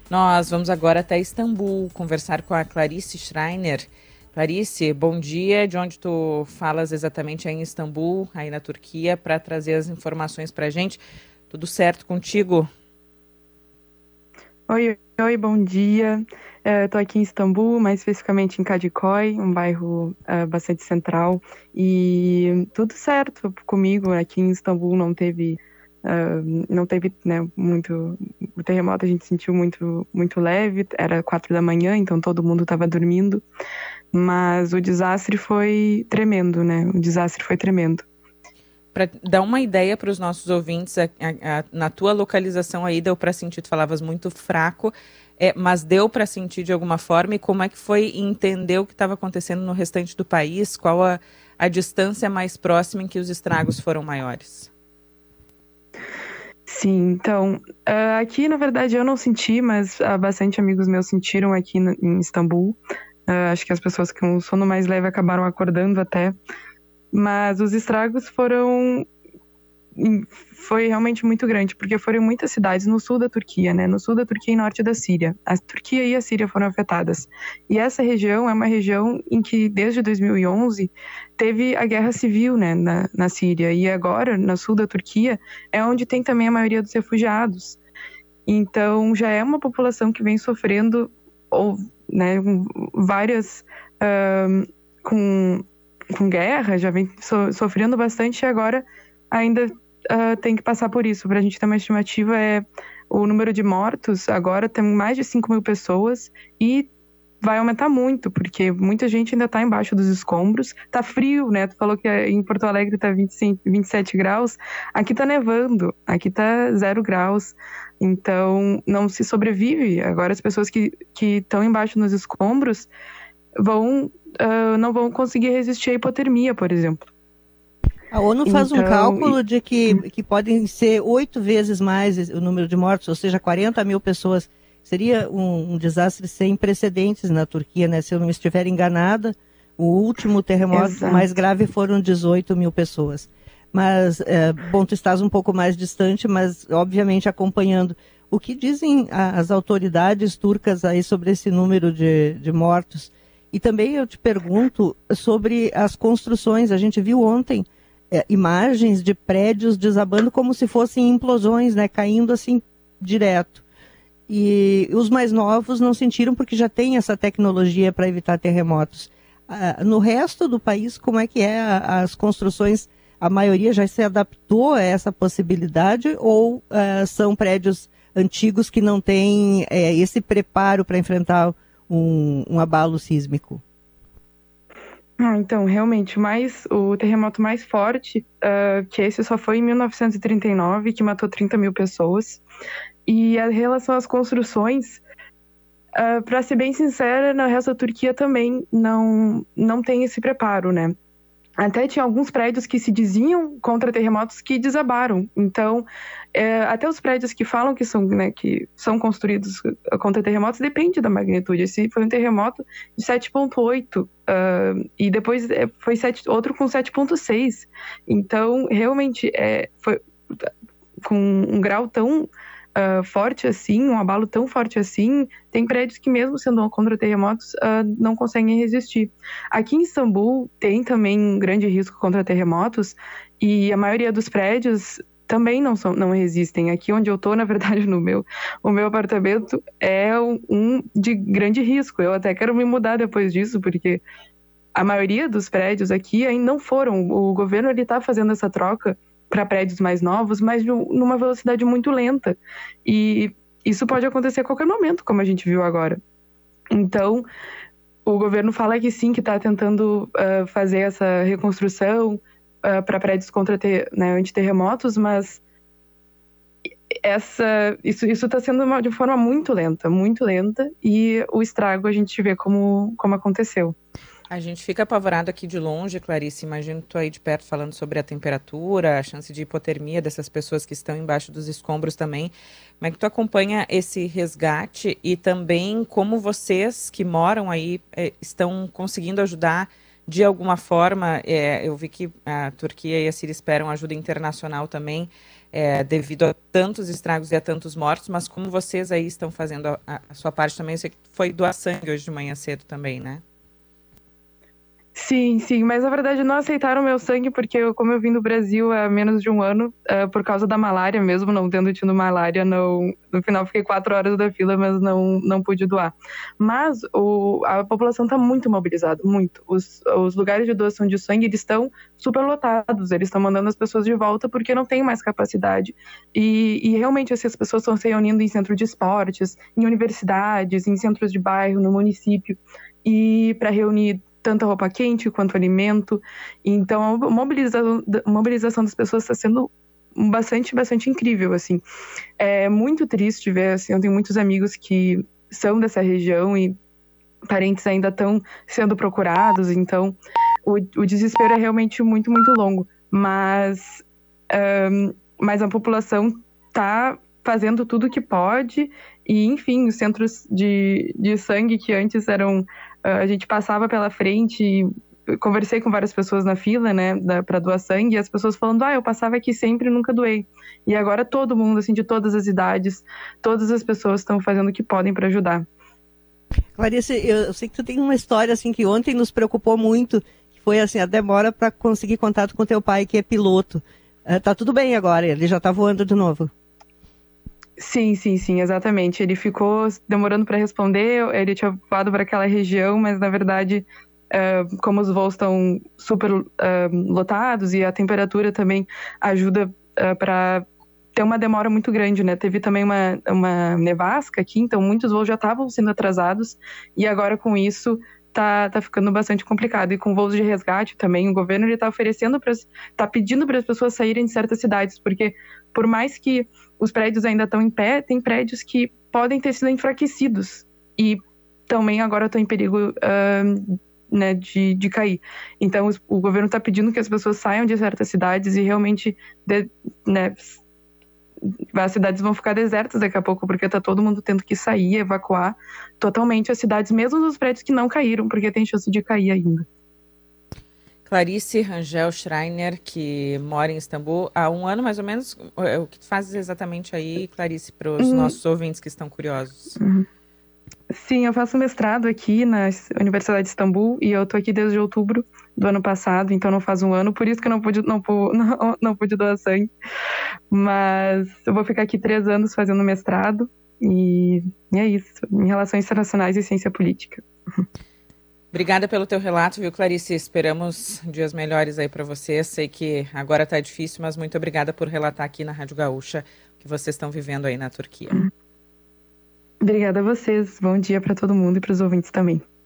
Nós vamos agora até Istambul conversar com a Clarice Schreiner. Clarice, bom dia. De onde tu falas exatamente aí em Istambul, aí na Turquia, para trazer as informações para a gente. Tudo certo contigo? Oi, bom dia. Estou aqui em Istambul, mais especificamente em Kadıköy, um bairro bastante central. E tudo certo comigo. Aqui em Istambul não teve, né, muito. O terremoto a gente sentiu muito, muito leve. Era 4 da manhã, então todo mundo estava dormindo. Mas o desastre foi tremendo, né? O desastre foi tremendo. Para dar uma ideia para os nossos ouvintes, na tua localização aí deu para sentir, tu falavas muito fraco, mas deu para sentir de alguma forma, e como é que foi entender o que estava acontecendo no restante do país? Qual a distância mais próxima em que os estragos foram maiores? Sim, então, aqui na verdade eu não senti, mas bastante amigos meus sentiram aqui em Istambul. Acho que as pessoas com o sono mais leve acabaram acordando até. Mas os estragos foi realmente muito grande, porque foram muitas cidades no sul da Turquia, né? No sul da Turquia e norte da Síria. A Turquia e a Síria foram afetadas. E essa região é uma região em que, desde 2011, teve a guerra civil, né, na Síria. E agora, no sul da Turquia, é onde tem também a maioria dos refugiados. Então, já é uma população que vem sofrendo, ou, né, várias... com guerra, já vem sofrendo bastante e agora ainda tem que passar por isso. Para a gente ter uma estimativa, o número de mortos agora tem mais de 5 mil pessoas e vai aumentar muito, porque muita gente ainda está embaixo dos escombros. Tá frio, né? Tu falou que em Porto Alegre tá 25, 27 graus. Aqui tá nevando, aqui tá 0 graus. Então, não se sobrevive. Agora, as pessoas que estão embaixo nos escombros não vão conseguir resistir à hipotermia, por exemplo. A ONU faz um Então, cálculo de que podem ser 8 vezes mais o número de mortos, ou seja, 40 mil pessoas. Seria um desastre sem precedentes na Turquia, né? Se eu não estiver enganada, o último terremoto exato. mais grave foram 18 mil pessoas. Mas, bom, tu estás um pouco mais distante, mas obviamente acompanhando. O que dizem as autoridades turcas aí sobre esse número de mortos? E também eu te pergunto sobre as construções. A gente viu ontem imagens de prédios desabando como se fossem implosões, né? Caindo assim direto. E os mais novos não sentiram porque já tem essa tecnologia para evitar terremotos. No resto do país, como é que as construções? A maioria já se adaptou a essa possibilidade ou são prédios antigos que não têm esse preparo para enfrentar um abalo sísmico? Então, realmente, o terremoto mais forte, que esse só foi em 1939, que matou 30 mil pessoas. E em relação às construções, para ser bem sincera, no resto da Turquia também não tem esse preparo, né? Até tinha alguns prédios que se diziam contra terremotos que desabaram. Então, até os prédios que falam que são construídos contra terremotos, depende da magnitude. Esse foi um terremoto de 7,8 e depois foi outro com 7,6. Então, realmente, foi com um grau tão forte assim, um abalo tão forte assim, tem prédios que mesmo sendo contra terremotos não conseguem resistir. Aqui em Istambul tem também um grande risco contra terremotos e a maioria dos prédios também não resistem. Aqui onde eu estou, na verdade, o meu apartamento é um de grande risco. Eu até quero me mudar depois disso, porque a maioria dos prédios aqui ainda não foram. O governo está fazendo essa troca para prédios mais novos, mas numa velocidade muito lenta. E isso pode acontecer a qualquer momento, como a gente viu agora. Então, o governo fala que sim, que está tentando fazer essa reconstrução para prédios antiterremotos, mas isso está sendo de forma muito lenta, e o estrago a gente vê como aconteceu. A gente fica apavorado aqui de longe, Clarice. Imagino tu aí de perto falando sobre a temperatura, a chance de hipotermia dessas pessoas que estão embaixo dos escombros também. Como é que tu acompanha esse resgate e também como vocês que moram aí estão conseguindo ajudar de alguma forma? Eu vi que a Turquia e a Síria esperam ajuda internacional também. devido a tantos estragos e a tantos mortos, mas como vocês aí estão fazendo a sua parte também, eu sei que foi doar sangue hoje de manhã cedo também, né? Sim, sim, mas na verdade não aceitaram meu sangue porque como eu vim do Brasil há menos de um ano, por causa da malária mesmo, não tendo tido malária, no final fiquei 4 horas da fila, mas não pude doar. Mas a população está muito mobilizada, muito. Os lugares de doação de sangue, eles estão superlotados, eles estão mandando as pessoas de volta porque não tem mais capacidade. E realmente essas pessoas estão se reunindo em centros de esportes, em universidades, em centros de bairro, no município, e para reunir tanta roupa quente quanto alimento. Então, a mobilização das pessoas está sendo bastante incrível, assim. É muito triste ver, assim, eu tenho muitos amigos que são dessa região e parentes ainda estão sendo procurados, então o desespero é realmente muito, muito longo. Mas a população está fazendo tudo o que pode e, enfim, os centros de sangue que antes eram... a gente passava pela frente e conversei com várias pessoas na fila, né, para doar sangue, e as pessoas falando, eu passava aqui sempre e nunca doei. E agora todo mundo, assim, de todas as idades, todas as pessoas estão fazendo o que podem para ajudar. Clarice, eu sei que tu tem uma história, assim, que ontem nos preocupou muito, que foi, assim, a demora para conseguir contato com teu pai, que é piloto. Tá tudo bem agora, ele já tá voando de novo. Sim, exatamente. Ele ficou demorando para responder, ele tinha voado para aquela região, mas na verdade, como os voos estão super lotados e a temperatura também ajuda para ter uma demora muito grande, né? Teve também uma nevasca aqui, então muitos voos já estavam sendo atrasados e agora com isso tá ficando bastante complicado. E com voos de resgate também, o governo ele tá pedindo para as pessoas saírem de certas cidades, porque por mais que os prédios ainda estão em pé, tem prédios que podem ter sido enfraquecidos e também agora estão em perigo né, de cair. Então o governo está pedindo que as pessoas saiam de certas cidades e realmente né, as cidades vão ficar desertas daqui a pouco, porque tá todo mundo tendo que sair, evacuar totalmente as cidades, mesmo nos prédios que não caíram, porque tem chance de cair ainda. Clarice Rangel Schreiner, que mora em Istambul há um ano mais ou menos. O que tu fazes exatamente aí, Clarice, para os nossos ouvintes que estão curiosos? Sim, eu faço mestrado aqui na Universidade de Istambul e eu tô aqui desde outubro do ano passado, então não faz um ano, por isso que eu não pude doar sangue. Mas eu vou ficar aqui 3 anos fazendo mestrado e é isso, em Relações Internacionais e Ciência Política. Obrigada pelo teu relato, viu, Clarice? Esperamos dias melhores aí para você. Sei que agora tá difícil, mas muito obrigada por relatar aqui na Rádio Gaúcha o que vocês estão vivendo aí na Turquia. Obrigada a vocês. Bom dia para todo mundo e para os ouvintes também.